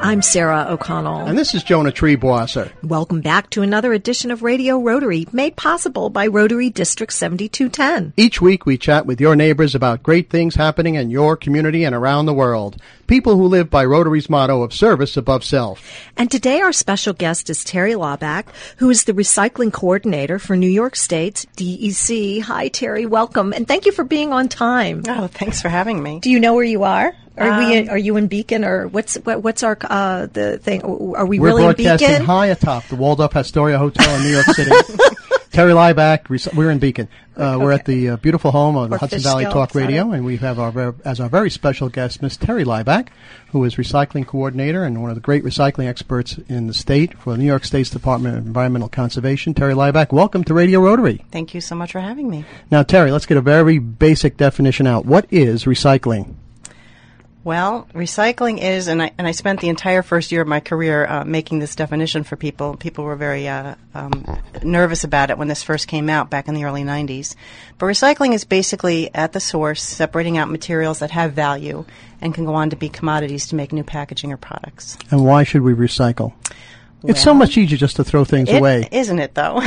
I'm Sarah O'Connell. And this is Jonah Treebwasser. Welcome back to another edition of Radio Rotary, made possible by Rotary District 7210. Each week we chat with your neighbors about great things happening in your community and around the world. People who live by Rotary's motto of service above self. And today our special guest is Terry Laubach, who is the recycling coordinator for New York State's DEC. Hi, Terry. Welcome. And thank you for being on time. Oh, thanks for having me. Do you know where you are? Are you in Beacon, or what's our the thing? Are we really in Beacon? We're broadcasting high atop the Waldorf Astoria Hotel in New York City. Terry Laubach, we're in Beacon. Okay. We're at the beautiful home of the Hudson Valley Talk Radio, it? and we have as our very special guest, Miss Terry Laubach, who is recycling coordinator and one of the great recycling experts in the state for the New York State's Department of Environmental Conservation. Terry Laubach, welcome to Radio Rotary. Thank you so much for having me. Now, Terry, let's get a very basic definition out. What is recycling? Well, recycling is, and I spent the entire first year of my career making this definition for people. People were very nervous about it when this first came out back in the early 90s. But recycling is basically at the source, separating out materials that have value and can go on to be commodities to make new packaging or products. And why should we recycle? It's so much easier just to throw things away. Isn't it, though?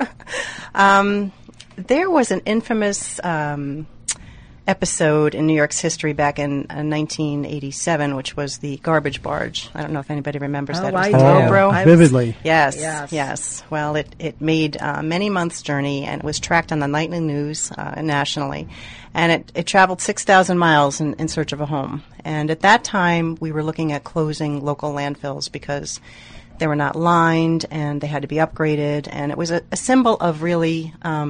There was an infamous episode in New York's history back in 1987, which was the garbage barge. I don't know if anybody remembers that. I do. Robro. Vividly. Yes. Well, it made many months' journey, and it was tracked on the nightly news nationally. And it traveled 6,000 miles in search of a home. And at that time, we were looking at closing local landfills because they were not lined and they had to be upgraded. And it was a symbol of really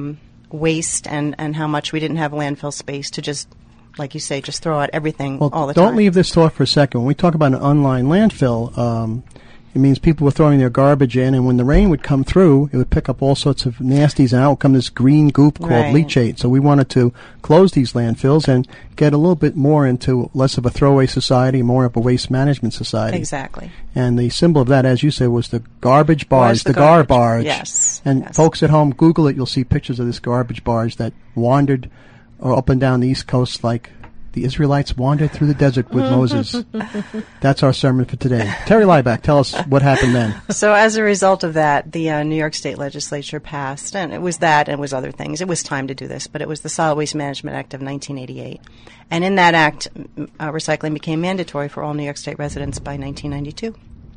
waste and how much we didn't have landfill space to just, like you say, just throw out everything all the time. Don't leave this thought for a second. When we talk about an unlined landfill, it means people were throwing their garbage in, and when the rain would come through, it would pick up all sorts of nasties, and out would come this green goop called leachate. So we wanted to close these landfills and get a little bit more into less of a throwaway society, more of a waste management society. Exactly. And the symbol of that, as you said, was the garbage barge, the gar barge. Yes. And folks at home, Google it, you'll see pictures of this garbage barge that wandered up and down the East Coast like the Israelites wandered through the desert with Moses. That's our sermon for today. Terry Laubach, tell us what happened then. So as a result of that, the New York State Legislature passed, and it was that and it was other things. It was time to do this, but it was the Solid Waste Management Act of 1988. And in that act, recycling became mandatory for all New York State residents by 1992.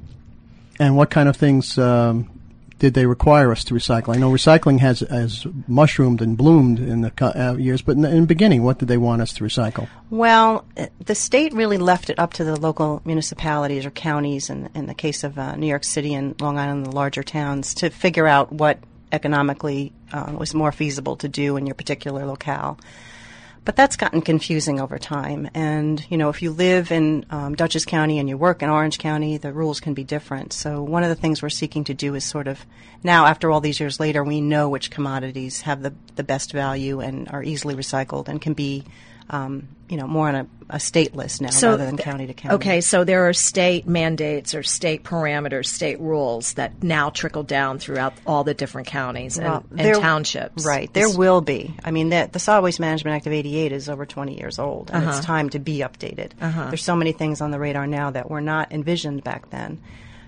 And what kind of things did they require us to recycle? I know recycling has mushroomed and bloomed in the years, but in the beginning, what did they want us to recycle? Well, the state really left it up to the local municipalities or counties, in the case of New York City and Long Island, the larger towns, to figure out what economically was more feasible to do in your particular locale. But that's gotten confusing over time. And, if you live in Dutchess County and you work in Orange County, the rules can be different. So one of the things we're seeking to do is sort of, now after all these years later, we know which commodities have the best value and are easily recycled and can be, more on a state list now rather than county to county. Okay, so there are state mandates or state parameters, state rules that now trickle down throughout all the different counties and townships. Right, there will be. I mean, the Solid Waste Management Act of 88 is over 20 years old, and it's time to be updated. There's so many things on the radar now that were not envisioned back then.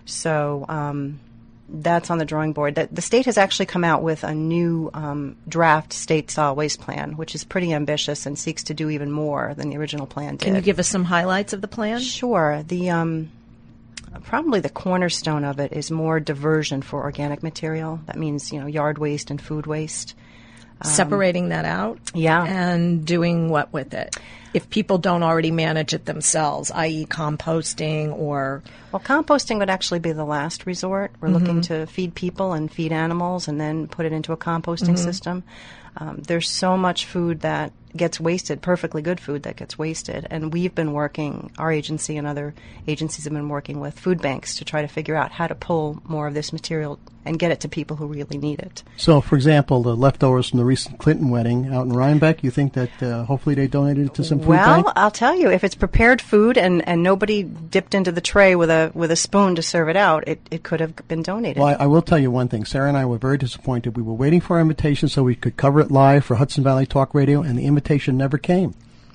So that's on the drawing board. The state has actually come out with a new draft state solid waste plan, which is pretty ambitious and seeks to do even more than the original plan did. Can you give us some highlights of the plan? Sure. The probably the cornerstone of it is more diversion for organic material. That means, yard waste and food waste. Separating that out? Yeah. And doing what with it? If people don't already manage it themselves, i.e. composting or... Well, composting would actually be the last resort. We're looking to feed people and feed animals and then put it into a composting system. There's so much food that gets wasted, perfectly good food that gets wasted. And we've been working, our agency and other agencies have been working with food banks to try to figure out how to pull more of this material and get it to people who really need it. So, for example, the leftovers from the recent Clinton wedding out in Rhinebeck, you think that hopefully they donated it to some food bank? Well, I'll tell you, if it's prepared food and nobody dipped into the tray with a spoon to serve it out, it could have been donated. Well, I will tell you one thing. Sarah and I were very disappointed. We were waiting for our invitation so we could cover it live for Hudson Valley Talk Radio, and the invitation never came.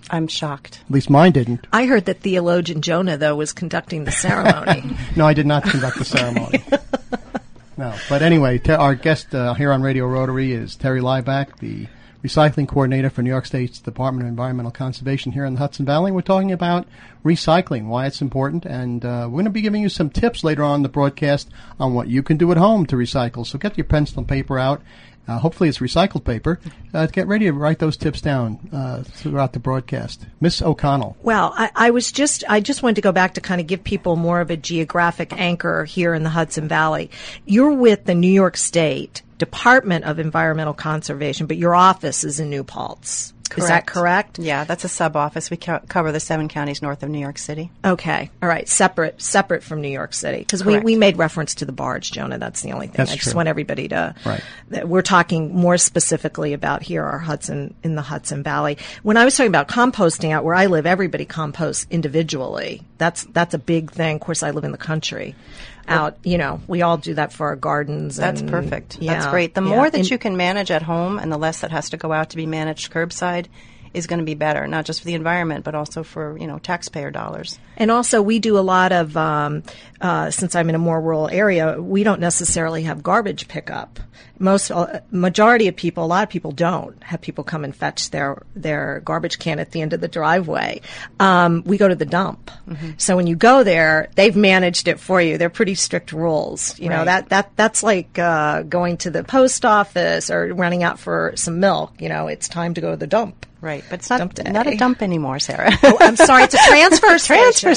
I'm shocked. At least mine didn't. I heard that theologian Jonah, though, was conducting the ceremony. No, I did not conduct the ceremony. No, but anyway, our guest here on Radio Rotary is Terry Lieback, the recycling coordinator for New York State's Department of Environmental Conservation here in the Hudson Valley. We're talking about recycling, why it's important, and we're going to be giving you some tips later on in the broadcast on what you can do at home to recycle. So get your pencil and paper out. Hopefully it's recycled paper. Get ready to write those tips down throughout the broadcast. Miss O'Connell. Well, I just wanted to go back to kind of give people more of a geographic anchor here in the Hudson Valley. You're with the New York State Department of Environmental Conservation, but your office is in New Paltz. Correct. Is that correct? Yeah, that's a sub-office. We cover the 7 counties north of New York City. Okay. All right. Separate from New York City. Because we made reference to the barge, Jonah. That's the only thing. That's I just true. want everybody to... Right. We're talking more specifically about here, our in the Hudson Valley. When I was talking about composting out where I live, everybody composts individually. That's a big thing. Of course, I live in the country. Out, we all do that for our gardens. That's perfect. That's great. The more that you can manage at home and the less that has to go out to be managed curbside is going to be better, not just for the environment, but also for, taxpayer dollars. And also we do a lot of, since I'm in a more rural area, we don't necessarily have garbage pickup. Majority of people, a lot of people don't have people come and fetch their garbage can at the end of the driveway. We go to the dump. Mm-hmm. So when you go there, they've managed it for you. They're pretty strict rules. That's like, going to the post office or running out for some milk. It's time to go to the dump. Right, but it's not a dump anymore, Sarah. Oh, I'm sorry, it's a transfer station.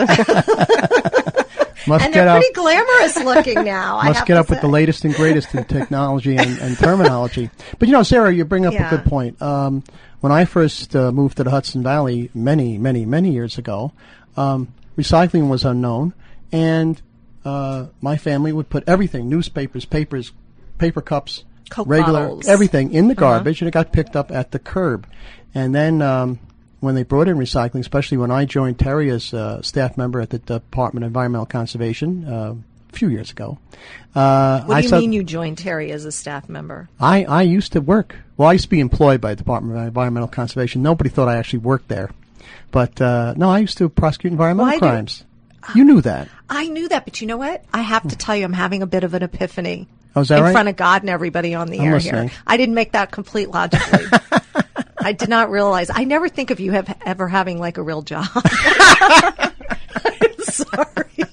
And they're pretty glamorous looking now. Must get up with the latest and greatest in technology and terminology. But, Sarah, you bring up a good point. When I first moved to the Hudson Valley many, many, many years ago, recycling was unknown, and my family would put everything, newspapers, papers, paper cups, Coke regular, bottles, everything in the garbage, and it got picked up at the curb. And then when they brought in recycling, especially when I joined Terry as staff member at the Department of Environmental Conservation a few years ago. What do you mean you joined Terry as a staff member? I used to work. Well, I used to be employed by the Department of Environmental Conservation. Nobody thought I actually worked there. But, no, I used to prosecute environmental crimes. You knew that. I knew that, but you know what? I have to tell you, I'm having a bit of an epiphany. Oh, is that in right? front of God and everybody on the air listening. here. I didn't make that complete logically. I did not realize. I never think of you ever having like a real job. I'm sorry.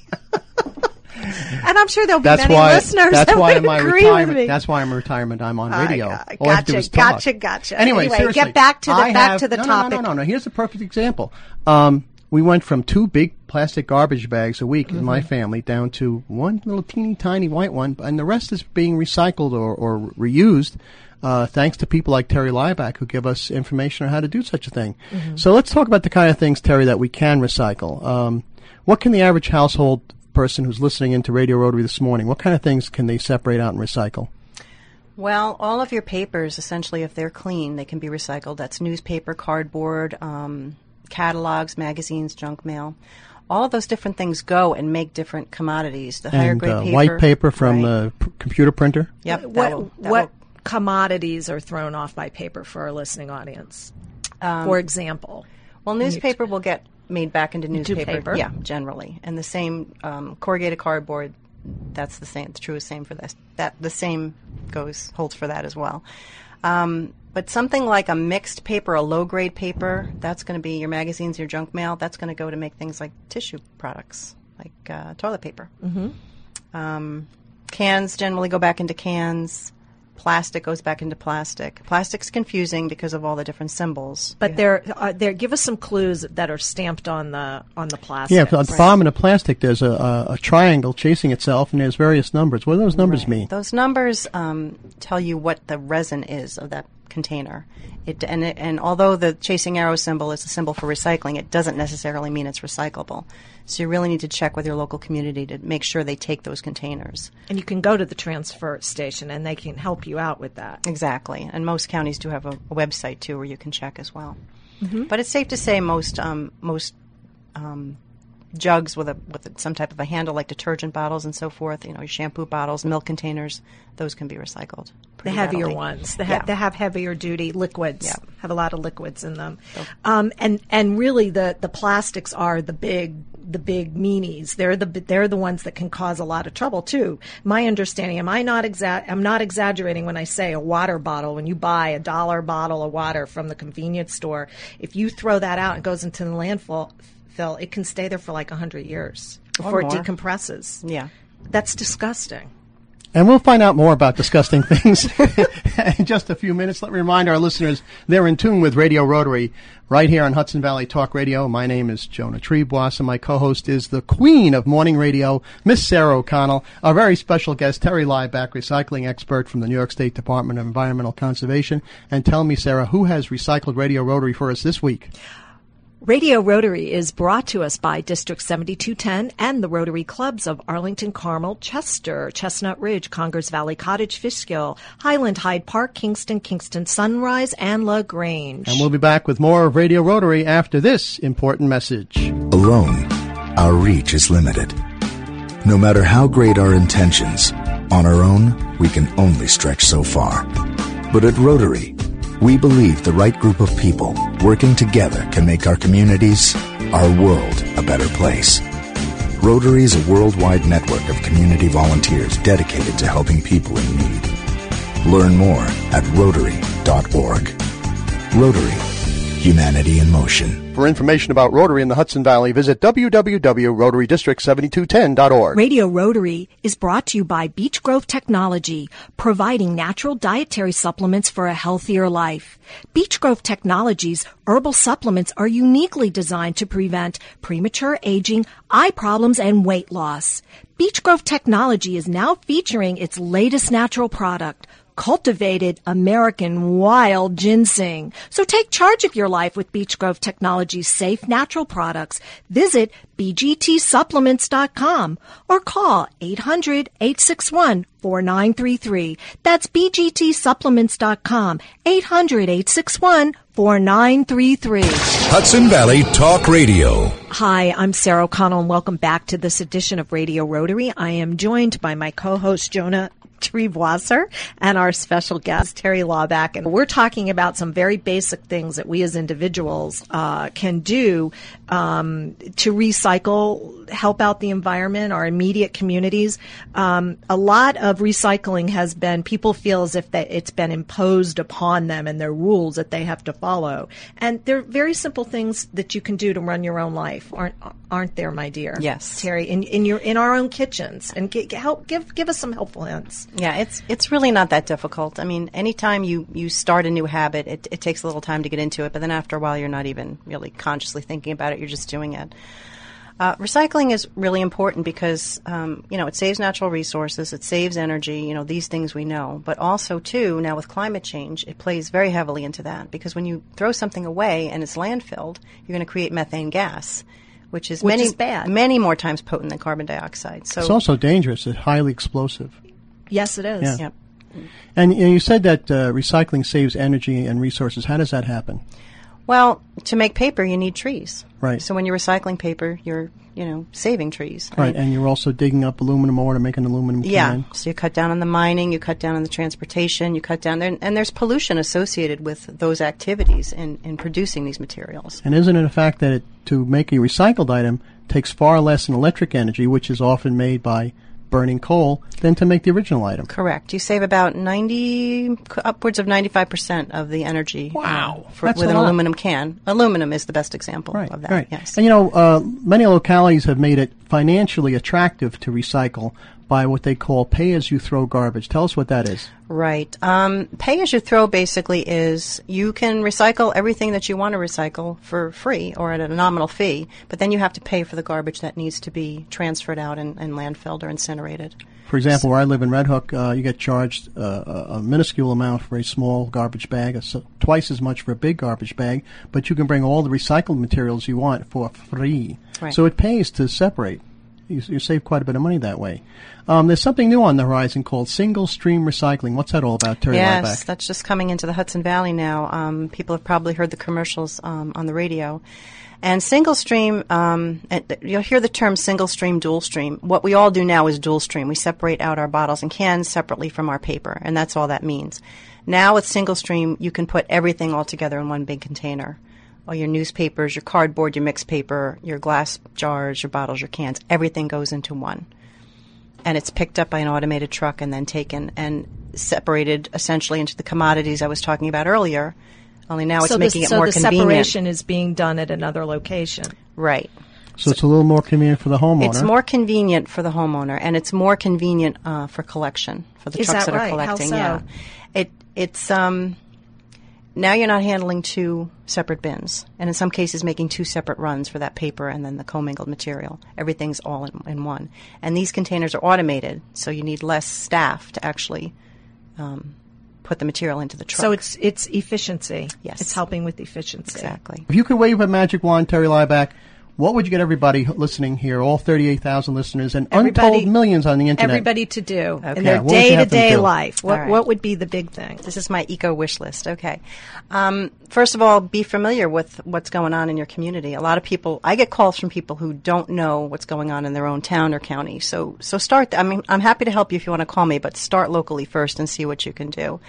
And I'm sure there'll be many listeners that would agree with me. That's why I'm in retirement. I'm on radio. Gotcha. Anyway, seriously, get back to the topic. No. Here's a perfect example. We went from 2 big plastic garbage bags a week in my family down to one little teeny tiny white one, and the rest is being recycled or reused, thanks to people like Terry Lieback who give us information on how to do such a thing. Mm-hmm. So let's talk about the kind of things, Terry, that we can recycle. What can the average household person who's listening into Radio Rotary this morning, what kind of things can they separate out and recycle? Well, all of your papers, essentially, if they're clean, they can be recycled. That's newspaper, cardboard, catalogs, magazines, junk mail. All of those different things go and make different commodities. The higher grade paper, white paper from the computer printer. Yep. What commodities are thrown off by paper for our listening audience? For example, well, newspaper will get made back into newspaper. Yeah, generally, and the same corrugated cardboard. That's the same. The truest same for this. That the same holds for that as well. But something like a mixed paper, a low-grade paper, that's going to be your magazines, your junk mail. That's going to go to make things like tissue products, like toilet paper. Mm-hmm. Cans generally go back into cans. Plastic goes back into plastic. Plastic's confusing because of all the different symbols. But there, give us some clues that are stamped on the plastic. Yeah, at the bottom of the plastic, there's a triangle chasing itself, and there's various numbers. What do those numbers mean? Those numbers tell you what the resin is of that container. And although the chasing arrow symbol is a symbol for recycling, it doesn't necessarily mean it's recyclable. So you really need to check with your local community to make sure they take those containers. And you can go to the transfer station, and they can help you out with that. Exactly. And most counties do have a website, too, where you can check as well. Mm-hmm. But it's safe to say most jugs with some type of a handle, like detergent bottles and so forth. Your shampoo bottles, milk containers, those can be recycled. The heavier readily. Ones, they have heavier duty liquids. Yeah. Have a lot of liquids in them, and really the plastics are the big meanies. They're the ones that can cause a lot of trouble too. My understanding, I'm not exaggerating when I say a water bottle. When you buy a $1 bottle of water from the convenience store, if you throw that out and it goes into the landfill, it can stay there for like 100 years before it decompresses. Yeah, that's disgusting. And we'll find out more about disgusting things in just a few minutes. Let me remind our listeners they're in tune with Radio Rotary right here on Hudson Valley Talk Radio. My name is Jonah Treeboss, and my co-host is the queen of morning radio, Miss Sarah O'Connell. Our very special guest, Terry Lieback, recycling expert from the New York State Department of Environmental Conservation. And tell me, Sarah, who has recycled Radio Rotary for us this week? Radio Rotary is brought to us by District 7210 and the Rotary Clubs of Arlington, Carmel, Chester, Chestnut Ridge, Congers Valley Cottage, Fishkill, Highland, Hyde Park, Kingston, Sunrise, and LaGrange. And we'll be back with more of Radio Rotary after this important message. Alone, our reach is limited. No matter how great our intentions, on our own, we can only stretch so far. But at Rotary, we believe the right group of people working together can make our communities, our world, a better place. Rotary is a worldwide network of community volunteers dedicated to helping people in need. Learn more at Rotary.org. Rotary, humanity in motion. For information about Rotary in the Hudson Valley, visit www.rotarydistrict7210.org. Radio Rotary is brought to you by Beech Grove Technology, providing natural dietary supplements for a healthier life. Beech Grove Technology's herbal supplements are uniquely designed to prevent premature aging, eye problems, and weight loss. Beech Grove Technology is now featuring its latest natural product, cultivated American wild ginseng. So take charge of your life with Beech Grove Technology's safe natural products. Visit bgtsupplements.com or call 800-861-4933. That's bgtsupplements.com, 800-861-4933. Hudson Valley Talk Radio. Hi, I'm Sarah O'Connell, and welcome back to this edition of Radio Rotary. I am joined by my co-host, Jonah Treeboss, and our special guest, Terry Lieback. And we're talking about some very basic things that we as individuals can do to recycle, help out the environment, our immediate communities. A lot of recycling has been, people feel as if it's been imposed upon them and there are rules that they have to follow. And they're very simple things that you can do to run your own life, aren't there, my dear? Yes. Terry, in our own kitchens. And give us some helpful hints. Yeah, it's really not that difficult. I mean, anytime you start a new habit, it takes a little time to get into it, but then after a while you're not even really consciously thinking about it, you're just doing it. Recycling is really important because, it saves natural resources, it saves energy, these things we know. But also, too, now with climate change, it plays very heavily into that because when you throw something away and it's landfilled, you're going to create methane gas, which is bad. Many more times potent than carbon dioxide. So it's also dangerous. It's highly explosive. Yes, it is. Yeah. Yep. And you said that recycling saves energy and resources. How does that happen? Well, to make paper, you need trees. Right. So when you're recycling paper, you're, saving trees. Right, and you're also digging up aluminum ore to make an aluminum can. Yeah, so you cut down on the mining, you cut down on the transportation, you cut down there, and there's pollution associated with those activities in producing these materials. And isn't it a fact that to make a recycled item takes far less in electric energy, which is often made by burning coal, than to make the original item? Correct. You save about upwards of 95% of the energy. Wow. With an aluminum can. Aluminum is the best example of that. Right. Yes. And many localities have made it financially attractive to recycle by what they call pay-as-you-throw garbage. Tell us what that is. Right. Pay-as-you-throw basically is you can recycle everything that you want to recycle for free or at a nominal fee, but then you have to pay for the garbage that needs to be transferred out and landfilled or incinerated. For example, where I live in Red Hook, you get charged a minuscule amount for a small garbage bag, twice as much for a big garbage bag, but you can bring all the recycled materials you want for free. Right. So it pays to separate. you save quite a bit of money that way. There's something new on the horizon called single stream recycling. What's that all about, Terry Yes, Liebeck? that's just coming into the Hudson Valley now. People have probably heard the commercials on the radio. And single stream, you'll hear the term single stream, dual stream. What we all do now is dual stream. We separate out our bottles and cans separately from our paper, and that's all that means. Now with single stream, you can put everything all together in one big container. All your newspapers, your cardboard, your mixed paper, your glass jars, your bottles, your cans, everything goes into one. And it's picked up by an automated truck and then taken and separated essentially into the commodities I was talking about earlier. Only now it's making it more convenient. So the separation is being done at another location. Right. So it's a little more convenient for the homeowner. It's more convenient for the homeowner, and it's more convenient for collection, for the trucks that are collecting. How so? Yeah. It's now you're not handling two separate bins, and in some cases making two separate runs for that paper and then the commingled material. Everything's all in one. And these containers are automated, so you need less staff to actually put the material into the truck. So it's efficiency. Yes. It's helping with efficiency. Exactly. If you could wave a magic wand, Terry Liebeck, what would you get everybody listening here, all 38,000 listeners, and untold millions on the Internet? Everybody to do in Okay. their What would you have them day-to-day do? life. All right. What would be the big thing? This is my eco wish list. Okay. First of all, be familiar with what's going on in your community. A lot of people, I get calls from people who don't know what's going on in their own town or county. So start, I'm happy to help you if you want to call me, but start locally first and see what you can do.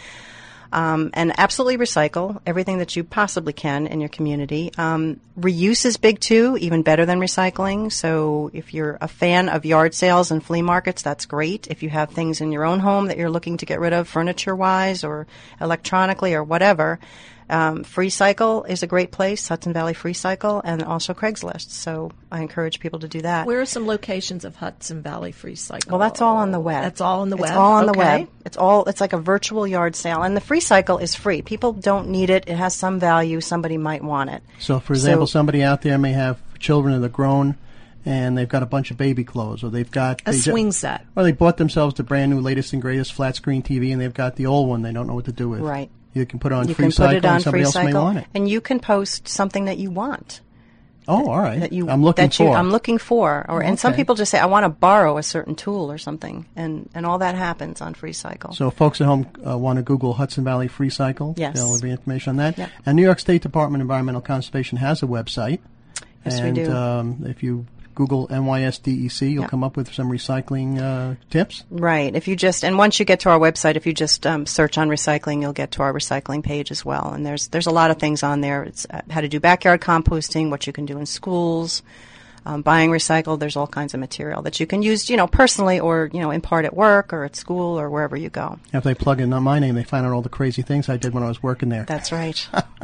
And absolutely recycle everything that you possibly can in your community. Reuse is big too, even better than recycling. So if you're a fan of yard sales and flea markets, that's great. If you have things in your own home that you're looking to get rid of furniture-wise or electronically or whatever, FreeCycle is a great place, Hudson Valley FreeCycle, and also Craigslist. So I encourage people to do that. Where are some locations of Hudson Valley FreeCycle? Well, that's all on the web. That's all on the web? It's all on the Okay. web. It's like a virtual yard sale. And the FreeCycle is free. People don't need it. It has some value. Somebody might want it. So, for example, somebody out there may have children that are grown, and they've got a bunch of baby clothes, or they've got A swing set. or they bought themselves the brand new, latest and greatest flat screen TV, and they've got the old one they don't know what to do with. Right. You can put it on You can FreeCycle, put it on and somebody else may want FreeCycle, it. and you can post something that you want. Oh, all right. That you, I'm looking for. I'm looking for. And some okay. people just say, I want to borrow a certain tool or something. And all that happens on FreeCycle. So folks at home want to Google Hudson Valley FreeCycle. Yes. There'll be information on that. Yep. And New York State Department of Environmental Conservation has a website. Yes, and, we do. If you Google NYSDEC, you'll Yep. come up with some recycling tips. Right. And once you get to our website, if you just search on recycling, you'll get to our recycling page as well. And there's a lot of things on there. It's how to do backyard composting, what you can do in schools, buying recycled. There's all kinds of material that you can use, personally or, impart at work or at school or wherever you go. If they plug in my name, they find out all the crazy things I did when I was working there. That's right.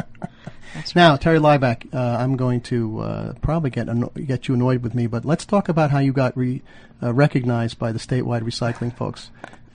Now, Terry Liebeck, I'm going to probably get you annoyed with me, but let's talk about how you got recognized by the statewide recycling folks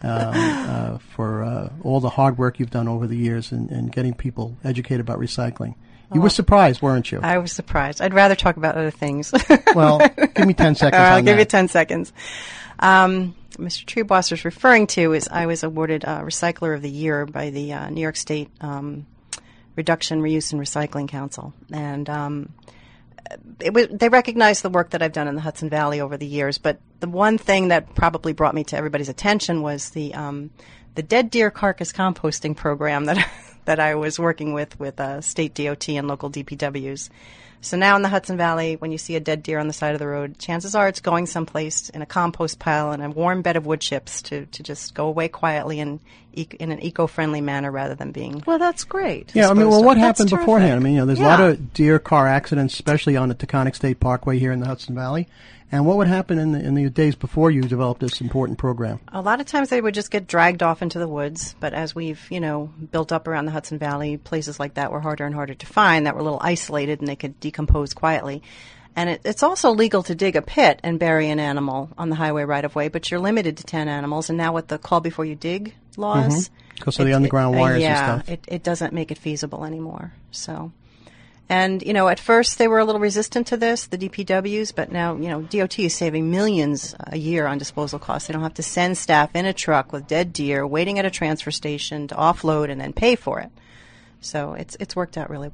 for all the hard work you've done over the years in getting people educated about recycling. You were surprised, weren't you? I was surprised. I'd rather talk about other things. Well, give me 10 seconds I'll on give that. you 10 seconds. Mr. Treebosser is referring to is I was awarded Recycler of the Year by the New York State Reduction, Reuse, and Recycling Council. And they recognized the work that I've done in the Hudson Valley over the years. But the one thing that probably brought me to everybody's attention was the dead deer carcass composting program that I was working with state DOT and local DPWs. So now in the Hudson Valley, when you see a dead deer on the side of the road, chances are it's going someplace in a compost pile in a warm bed of wood chips to just go away quietly in an eco-friendly manner rather than being... Well, that's great. Yeah, what That's happened beforehand? terrific. There's a lot of deer car accidents, especially on the Taconic State Parkway here in the Hudson Valley. And what would happen in the days before you developed this important program? A lot of times they would just get dragged off into the woods, but as we've, built up around the Hudson Valley, places like that were harder and harder to find that were a little isolated and they could decompose quietly. And it's also legal to dig a pit and bury an animal on the highway right-of-way, but you're limited to 10 animals. And now with the call before you dig laws... Because of the underground wires and stuff. It doesn't make it feasible anymore. So... And, at first they were a little resistant to this, the DPWs, but now, DOT is saving millions a year on disposal costs. They don't have to send staff in a truck with dead deer waiting at a transfer station to offload and then pay for it. So it's worked out really well.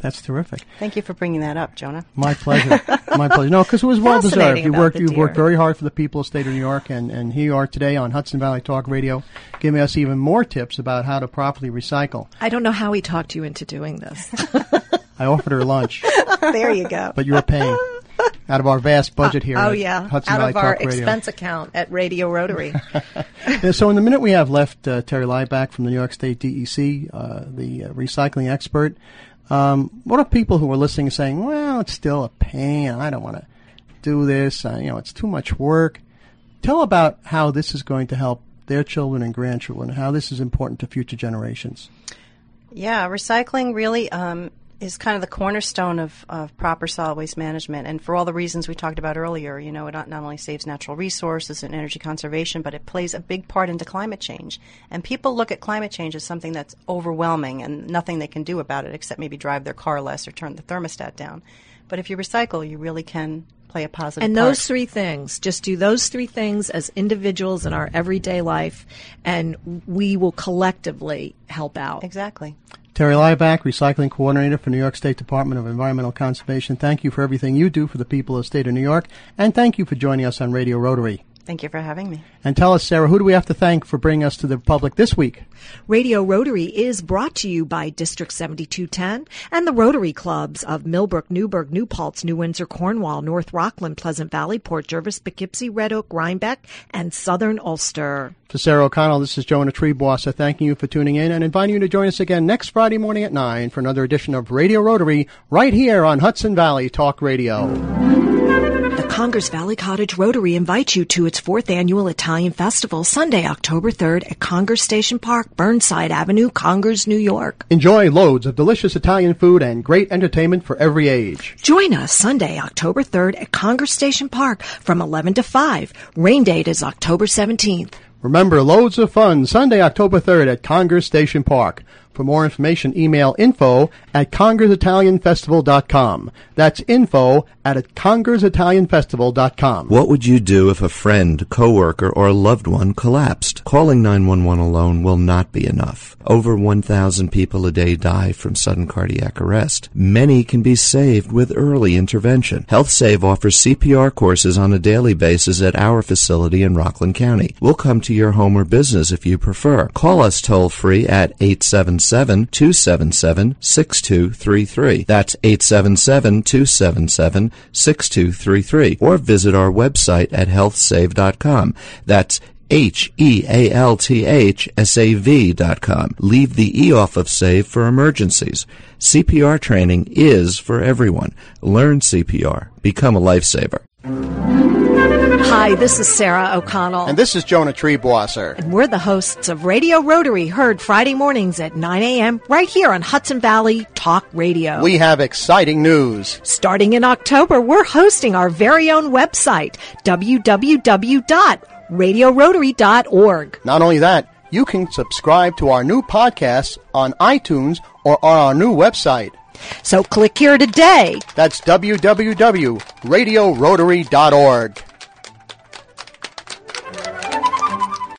That's terrific. Thank you for bringing that up, Jonah. My pleasure. My pleasure. No, because it was well deserved. Fascinating You've worked very hard for the people of the state of New York, and here you are today on Hudson Valley Talk Radio, giving us even more tips about how to properly recycle. I don't know how he talked you into doing this. I offered her lunch. There you go. But you're paying out of our vast budget here. Oh, at yeah. Hudson Out Valley of our Talk Radio. expense account at Radio Rotary. So in the minute we have left, Terry Lieback from the New York State DEC, the recycling expert, what are people who are listening saying, well, it's still a pain, I don't want to do this, it's too much work. Tell about how this is going to help their children and grandchildren, how this is important to future generations. Yeah, recycling really is kind of the cornerstone of proper solid waste management. And for all the reasons we talked about earlier, it not only saves natural resources and energy conservation, but it plays a big part into climate change. And people look at climate change as something that's overwhelming and nothing they can do about it except maybe drive their car less or turn the thermostat down. But if you recycle, you really can play a positive and part. those three things, just do those three things as individuals in our everyday life, and we will collectively help out. Exactly. Terry Lieback, Recycling Coordinator for New York State Department of Environmental Conservation. Thank you for everything you do for the people of the state of New York, and thank you for joining us on Radio Rotary. Thank you for having me. And tell us, Sarah, who do we have to thank for bringing us to the public this week? Radio Rotary is brought to you by District 7210 and the Rotary Clubs of Millbrook, Newburgh, New Paltz, New Windsor, Cornwall, North Rockland, Pleasant Valley, Port Jervis, Poughkeepsie, Red Oak, Rhinebeck, and Southern Ulster. For Sarah O'Connell, this is Jonah Treebwasser thanking you for tuning in and inviting you to join us again next Friday morning at 9 for another edition of Radio Rotary right here on Hudson Valley Talk Radio. The Congers Valley Cottage Rotary invites you to its 4th annual Italian Festival, Sunday, October 3rd at Congers Station Park, Burnside Avenue, Congers, New York. Enjoy loads of delicious Italian food and great entertainment for every age. Join us Sunday, October 3rd at Congers Station Park from 11 to 5. Rain date is October 17th. Remember, loads of fun Sunday, October 3rd at Congers Station Park. For more information, email info@congersitalianfestival.com. That's info@congersitalianfestival.com. What would you do if a friend, coworker, or a loved one collapsed? Calling 911 alone will not be enough. Over 1,000 people a day die from sudden cardiac arrest. Many can be saved with early intervention. HealthSave offers CPR courses on a daily basis at our facility in Rockland County. We'll come to your home or business if you prefer. Call us toll-free at 877-277-6233. That's 877-277-6233. Or visit our website at healthsave.com. That's HEALTHSAV.com. Leave the E off of SAVE for emergencies. CPR training is for everyone. Learn CPR. Become a lifesaver. Hi, this is Sarah O'Connell. And this is Jonah Treebwasser. And we're the hosts of Radio Rotary, heard Friday mornings at 9 a.m. right here on Hudson Valley Talk Radio. We have exciting news. Starting in October, we're hosting our very own website, www.radiorotary.org. Not only that, you can subscribe to our new podcasts on iTunes or on our new website. So click here today. That's www.radiorotary.org.